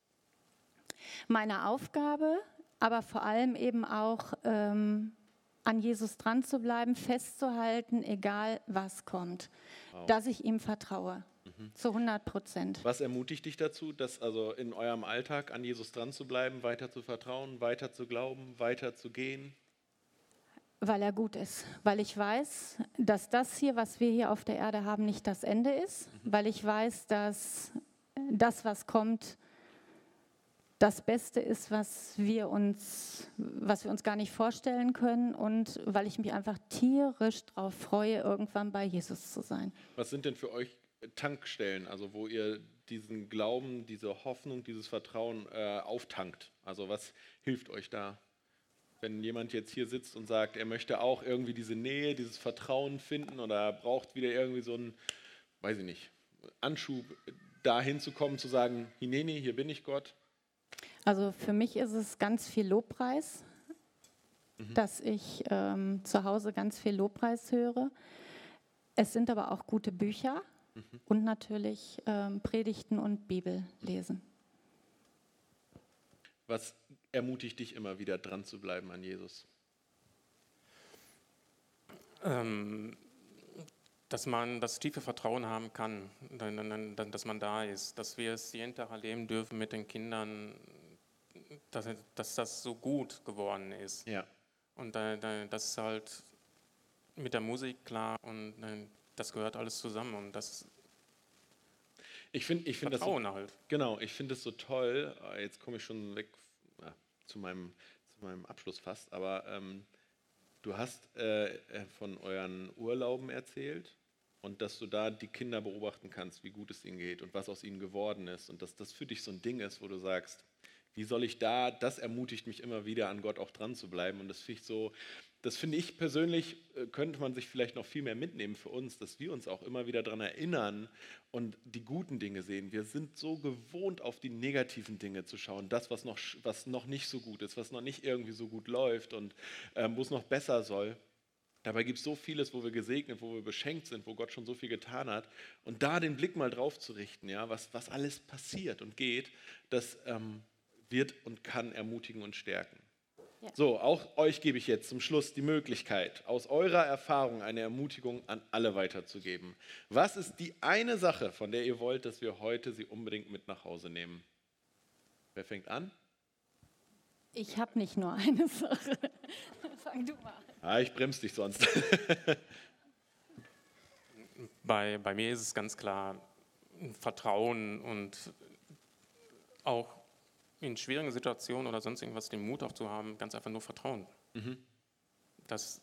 meiner Aufgabe, aber vor allem eben auch ähm, an Jesus dran zu bleiben, festzuhalten, egal was kommt, wow. Dass ich ihm vertraue, mhm. zu hundert Prozent. Was ermutigt dich dazu, dass also in eurem Alltag an Jesus dran zu bleiben, weiter zu vertrauen, weiter zu glauben, weiter zu gehen? Weil er gut ist, weil ich weiß, dass das hier, was wir hier auf der Erde haben, nicht das Ende ist, mhm. weil ich weiß, dass das, was kommt, das Beste ist, was wir uns, was wir uns gar nicht vorstellen können und weil ich mich einfach tierisch darauf freue, irgendwann bei Jesus zu sein. Was sind denn für euch Tankstellen, also wo ihr diesen Glauben, diese Hoffnung, dieses Vertrauen äh, auftankt? Also was hilft euch da? Wenn jemand jetzt hier sitzt und sagt, er möchte auch irgendwie diese Nähe, dieses Vertrauen finden oder braucht wieder irgendwie so einen, weiß ich nicht, Anschub, dahin zu kommen, zu sagen, Hineni, hier bin ich Gott. Also für mich ist es ganz viel Lobpreis, mhm. dass ich ähm, zu Hause ganz viel Lobpreis höre. Es sind aber auch gute Bücher mhm. und natürlich ähm, Predigten und Bibel lesen. Was ermutigt dich immer wieder dran zu bleiben an Jesus? Ähm, dass man das tiefe Vertrauen haben kann, dass man da ist, dass wir es jeden Tag erleben dürfen mit den Kindern, dass, dass das so gut geworden ist. Ja. Und das ist halt mit der Musik klar und das gehört alles zusammen und das ich find, ich find Vertrauen das so, halt. Genau, ich finde es so toll, jetzt komme ich schon weg ja, zu, meinem, zu meinem Abschluss fast, aber ähm, Du hast äh, von euren Urlauben erzählt und dass du da die Kinder beobachten kannst, wie gut es ihnen geht und was aus ihnen geworden ist. Und dass das für dich so ein Ding ist, wo du sagst, wie soll ich da, das ermutigt mich immer wieder, an Gott auch dran zu bleiben. Und das finde ich so, das finde ich persönlich, äh, könnte man sich vielleicht noch viel mehr mitnehmen für uns, dass wir uns auch immer wieder daran erinnern und die guten Dinge sehen. Wir sind so gewohnt, auf die negativen Dinge zu schauen, das, was noch, was noch nicht so gut ist, was noch nicht irgendwie so gut läuft und ähm, wo es noch besser soll. Dabei gibt es so vieles, wo wir gesegnet, wo wir beschenkt sind, wo Gott schon so viel getan hat. Und da den Blick mal drauf zu richten, ja, was, was alles passiert und geht, das ähm, wird und kann ermutigen und stärken. Ja. So, auch euch gebe ich jetzt zum Schluss die Möglichkeit, aus eurer Erfahrung eine Ermutigung an alle weiterzugeben. Was ist die eine Sache, von der ihr wollt, dass wir heute sie unbedingt mit nach Hause nehmen? Wer fängt an? Ich habe nicht nur eine Sache. Fang du mal an. Ah, ich bremse dich sonst. Bei, bei mir ist es ganz klar Vertrauen und auch in schwierigen Situationen oder sonst irgendwas den Mut auch zu haben, ganz einfach nur Vertrauen. Mhm. Das,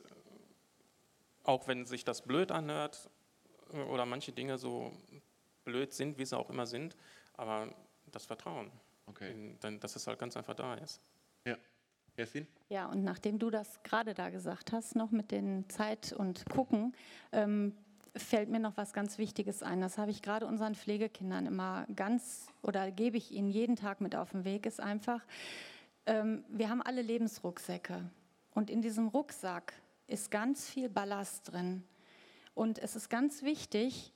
auch wenn sich das blöd anhört oder manche Dinge so blöd sind, wie sie auch immer sind, aber das Vertrauen, Okay. in, dass es halt ganz einfach da ist. Ja. Kerstin? Ja, und nachdem du das gerade da gesagt hast, noch mit den Zeit und Gucken, ähm, fällt mir noch was ganz Wichtiges ein. Das habe ich gerade unseren Pflegekindern immer ganz, oder gebe ich ihnen jeden Tag mit auf den Weg, ist einfach, ähm, wir haben alle Lebensrucksäcke. Und in diesem Rucksack ist ganz viel Ballast drin. Und es ist ganz wichtig,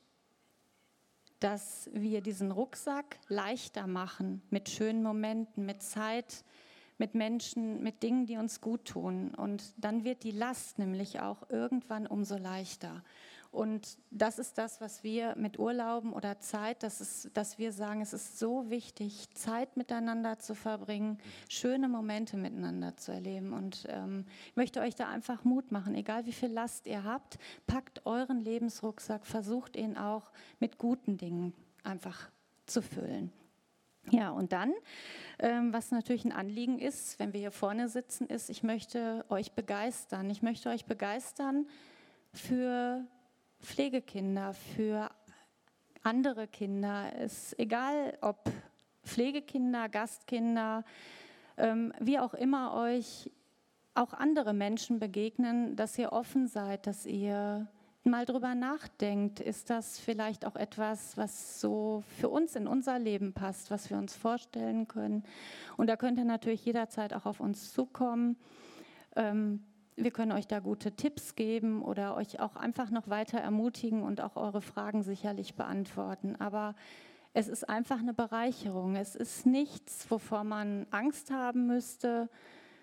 dass wir diesen Rucksack leichter machen mit schönen Momenten, mit Zeit, mit Menschen, mit Dingen, die uns gut tun. Und dann wird die Last nämlich auch irgendwann umso leichter. Und das ist das, was wir mit Urlauben oder Zeit, das ist, dass wir sagen, es ist so wichtig, Zeit miteinander zu verbringen, schöne Momente miteinander zu erleben. Und ähm, ich möchte euch da einfach Mut machen, egal wie viel Last ihr habt, packt euren Lebensrucksack, versucht ihn auch mit guten Dingen einfach zu füllen. Ja, und dann, ähm, was natürlich ein Anliegen ist, wenn wir hier vorne sitzen, ist, ich möchte euch begeistern. Ich möchte euch begeistern für Pflegekinder, für andere Kinder. Es ist egal, ob Pflegekinder, Gastkinder, ähm, wie auch immer euch auch andere Menschen begegnen, dass ihr offen seid, dass ihr mal drüber nachdenkt, ist das vielleicht auch etwas, was so für uns in unser Leben passt, was wir uns vorstellen können. Und da könnt ihr natürlich jederzeit auch auf uns zukommen. Ähm, wir können euch da gute Tipps geben oder euch auch einfach noch weiter ermutigen und auch eure Fragen sicherlich beantworten. Aber es ist einfach eine Bereicherung. Es ist nichts, wovor man Angst haben müsste.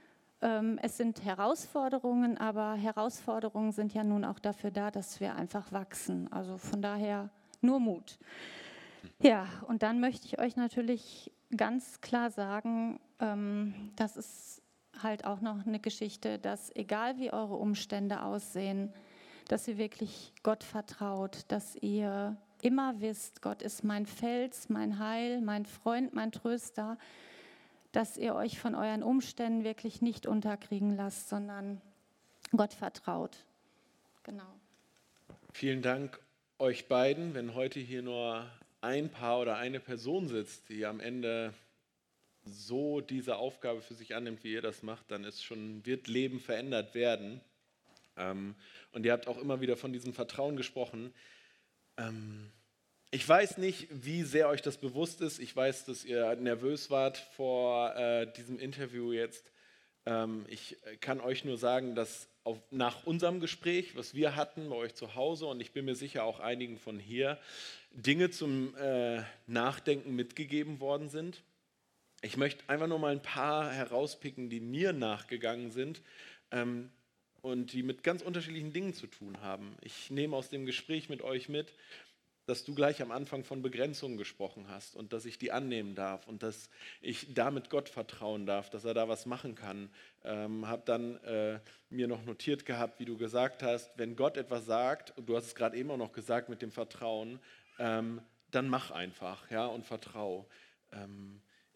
Es sind Herausforderungen, aber Herausforderungen sind ja nun auch dafür da, dass wir einfach wachsen. Also von daher nur Mut. Ja, und dann möchte ich euch natürlich ganz klar sagen, das ist halt auch noch eine Geschichte, dass egal wie eure Umstände aussehen, dass ihr wirklich Gott vertraut, dass ihr immer wisst, Gott ist mein Fels, mein Heil, mein Freund, mein Tröster, dass ihr euch von euren Umständen wirklich nicht unterkriegen lasst, sondern Gott vertraut. Genau. Vielen Dank euch beiden. Wenn heute hier nur ein Paar oder eine Person sitzt, die am Ende so diese Aufgabe für sich annimmt, wie ihr das macht, dann ist schon, wird Leben verändert werden. Ähm, und ihr habt auch immer wieder von diesem Vertrauen gesprochen. Ähm, Ich weiß nicht, wie sehr euch das bewusst ist. Ich weiß, dass ihr nervös wart vor äh, diesem Interview jetzt. Ähm, ich kann euch nur sagen, dass auf, nach unserem Gespräch, was wir hatten bei euch zu Hause, und ich bin mir sicher auch einigen von hier, Dinge zum äh, Nachdenken mitgegeben worden sind. Ich möchte einfach nur mal ein paar herauspicken, die mir nachgegangen sind ähm, und die mit ganz unterschiedlichen Dingen zu tun haben. Ich nehme aus dem Gespräch mit euch mit, dass du gleich am Anfang von Begrenzungen gesprochen hast und dass ich die annehmen darf und dass ich damit Gott vertrauen darf, dass er da was machen kann. Ähm, habe dann äh, mir noch notiert gehabt, wie du gesagt hast, wenn Gott etwas sagt, und du hast es gerade eben auch noch gesagt mit dem Vertrauen, ähm, dann mach einfach, ja, und vertrau. Ähm,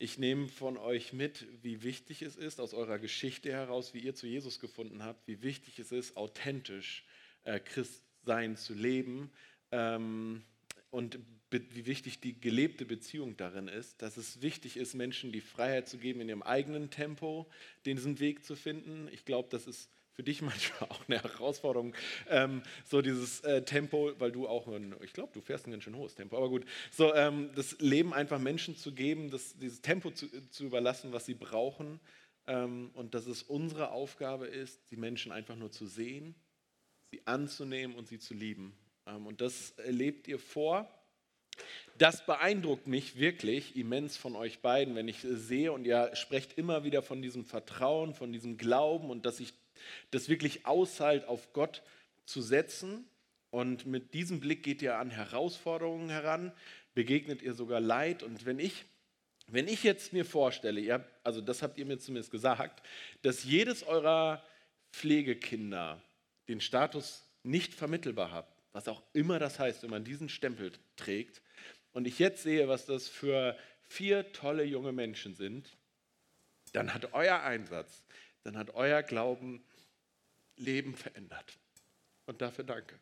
Ich nehme von euch mit, wie wichtig es ist, aus eurer Geschichte heraus, wie ihr zu Jesus gefunden habt, wie wichtig es ist, authentisch äh, Christ sein zu leben ähm, und be- wie wichtig die gelebte Beziehung darin ist, dass es wichtig ist, Menschen die Freiheit zu geben, in ihrem eigenen Tempo diesen Weg zu finden. Ich glaube, das ist für dich manchmal auch eine Herausforderung, ähm, so dieses äh, Tempo, weil du auch, ein, ich glaube, du fährst ein ganz schön hohes Tempo, aber gut, so ähm, das Leben einfach Menschen zu geben, das, dieses Tempo zu, zu überlassen, was sie brauchen ähm, und dass es unsere Aufgabe ist, die Menschen einfach nur zu sehen, sie anzunehmen und sie zu lieben. Ähm, und das lebt ihr vor. Das beeindruckt mich wirklich immens von euch beiden, wenn ich sehe und ihr sprecht immer wieder von diesem Vertrauen, von diesem Glauben und dass ich das wirklich aushalt, auf Gott zu setzen. Und mit diesem Blick geht ihr an Herausforderungen heran, begegnet ihr sogar Leid. Und wenn ich, wenn ich jetzt mir vorstelle, ihr habt, also das habt ihr mir zumindest gesagt, dass jedes eurer Pflegekinder den Status nicht vermittelbar hat, was auch immer das heißt, wenn man diesen Stempel trägt, und ich jetzt sehe, was das für vier tolle junge Menschen sind, dann hat euer Einsatz, dann hat euer Glauben Leben verändert. Und dafür danke.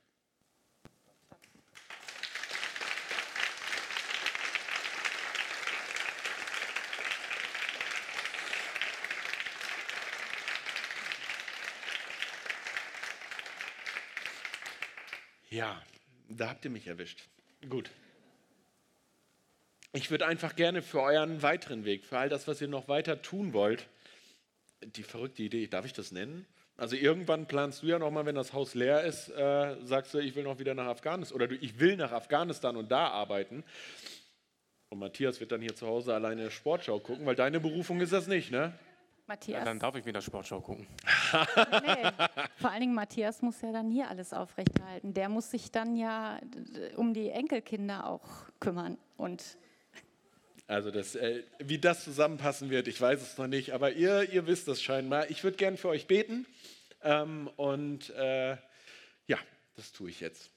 Ja, da habt ihr mich erwischt. Gut. Ich würde einfach gerne für euren weiteren Weg, für all das, was ihr noch weiter tun wollt, die verrückte Idee, darf ich das nennen? Also irgendwann planst du ja nochmal, wenn das Haus leer ist, äh, sagst du, ich will noch wieder nach Afghanistan oder du, ich will nach Afghanistan und da arbeiten. Und Matthias wird dann hier zu Hause alleine Sportschau gucken, weil deine Berufung ist das nicht, ne? Matthias. Ja, dann darf ich wieder Sportschau gucken. Nee. Vor allen Dingen Matthias muss ja dann hier alles aufrechterhalten. Der muss sich dann ja um die Enkelkinder auch kümmern. Und Also das, äh, wie das zusammenpassen wird, ich weiß es noch nicht, aber ihr, ihr wisst das scheinbar. Ich würde gern für euch beten ähm, und äh, ja, das tue ich jetzt.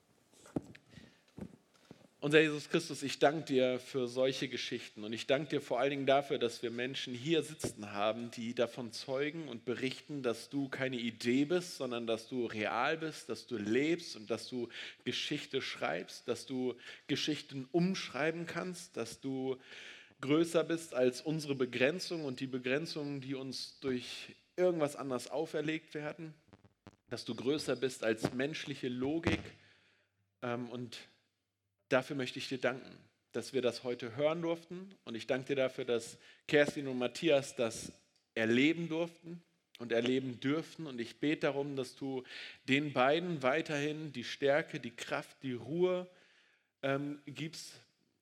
Unser Jesus Christus, ich danke dir für solche Geschichten und ich danke dir vor allen Dingen dafür, dass wir Menschen hier sitzen haben, die davon zeugen und berichten, dass du keine Idee bist, sondern dass du real bist, dass du lebst und dass du Geschichte schreibst, dass du Geschichten umschreiben kannst, dass du größer bist als unsere Begrenzung und die Begrenzungen, die uns durch irgendwas anderes auferlegt werden, dass du größer bist als menschliche Logik ähm, und dafür möchte ich dir danken, dass wir das heute hören durften. Und ich danke dir dafür, dass Kerstin und Matthias das erleben durften und erleben dürften. Und ich bete darum, dass du den beiden weiterhin die Stärke, die Kraft, die Ruhe ähm, gibst,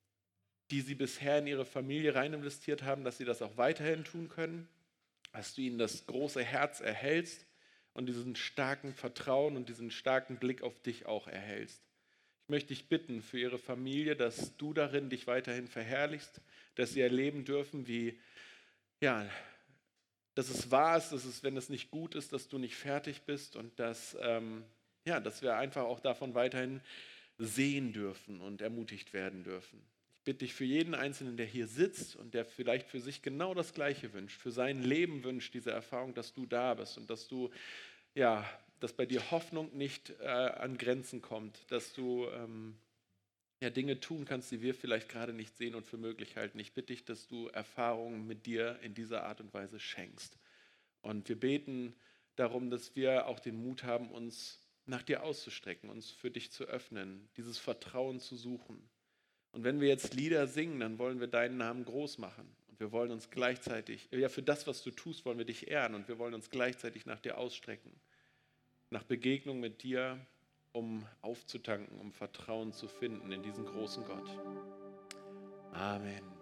die sie bisher in ihre Familie rein investiert haben, dass sie das auch weiterhin tun können. Dass du ihnen das große Herz erhältst und diesen starken Vertrauen und diesen starken Blick auf dich auch erhältst. Ich möchte dich bitten für ihre Familie, dass du darin dich weiterhin verherrlichst, dass sie erleben dürfen, wie, ja, dass es wahr ist, dass es, wenn es nicht gut ist, dass du nicht fertig bist und dass, ähm, ja, dass wir einfach auch davon weiterhin sehen dürfen und ermutigt werden dürfen. Ich bitte dich für jeden Einzelnen, der hier sitzt und der vielleicht für sich genau das Gleiche wünscht, für sein Leben wünscht, diese Erfahrung, dass du da bist und dass du, ja, dass bei dir Hoffnung nicht äh, an Grenzen kommt, dass du ähm, ja, Dinge tun kannst, die wir vielleicht gerade nicht sehen und für möglich halten. Ich bitte dich, dass du Erfahrungen mit dir in dieser Art und Weise schenkst. Und wir beten darum, dass wir auch den Mut haben, uns nach dir auszustrecken, uns für dich zu öffnen, dieses Vertrauen zu suchen. Und wenn wir jetzt Lieder singen, dann wollen wir deinen Namen groß machen. Und wir wollen uns gleichzeitig, ja, für das, was du tust, wollen wir dich ehren und wir wollen uns gleichzeitig nach dir ausstrecken. Nach Begegnung mit dir, um aufzutanken, um Vertrauen zu finden in diesen großen Gott. Amen.